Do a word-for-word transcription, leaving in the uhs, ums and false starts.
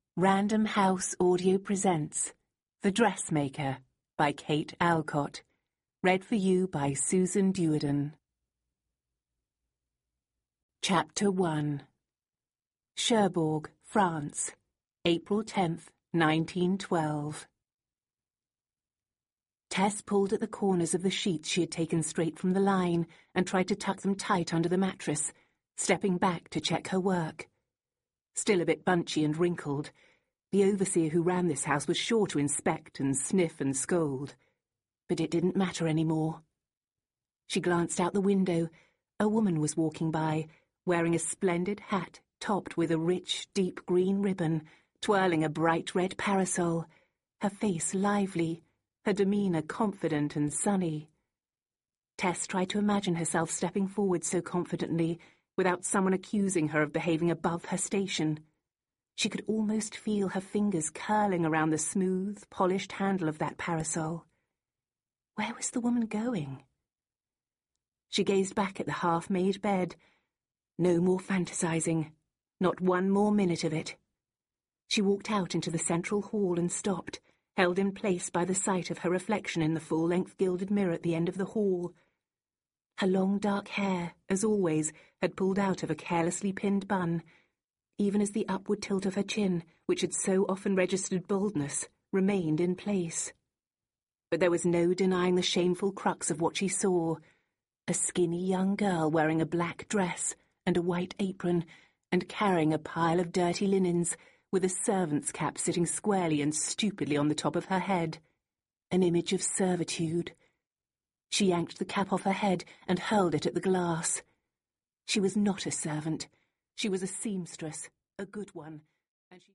Random House Audio presents The Dressmaker by Kate Alcott. Read for you by Susan Duerden. Chapter one. Cherbourg, France, April tenth, nineteen twelve. Tess pulled at the corners of the sheets she had taken straight from the line and tried to tuck them tight under the mattress, stepping back to check her work. Still a bit bunchy and wrinkled, the overseer who ran this house was sure to inspect and sniff and scold. But it didn't matter anymore. She glanced out the window. A woman was walking by, wearing a splendid hat topped with a rich, deep green ribbon, twirling a bright red parasol, her face lively, her demeanour confident and sunny. Tess tried to imagine herself stepping forward so confidently, without someone accusing her of behaving above her station. She could almost feel her fingers curling around the smooth, polished handle of that parasol. Where was the woman going? She gazed back at the half-made bed. No more fantasizing. Not one more minute of it. She walked out into the central hall and stopped, held in place by the sight of her reflection in the full-length gilded mirror at the end of the hall. Her long dark hair, as always, had pulled out of a carelessly pinned bun, even as the upward tilt of her chin, which had so often registered boldness, remained in place. But there was no denying the shameful crux of what she saw: a skinny young girl wearing a black dress and a white apron, and carrying a pile of dirty linens, with a servant's cap sitting squarely and stupidly on the top of her head. An image of servitude. She yanked the cap off her head and hurled it at the glass. She was not a servant. She was a seamstress, a good one,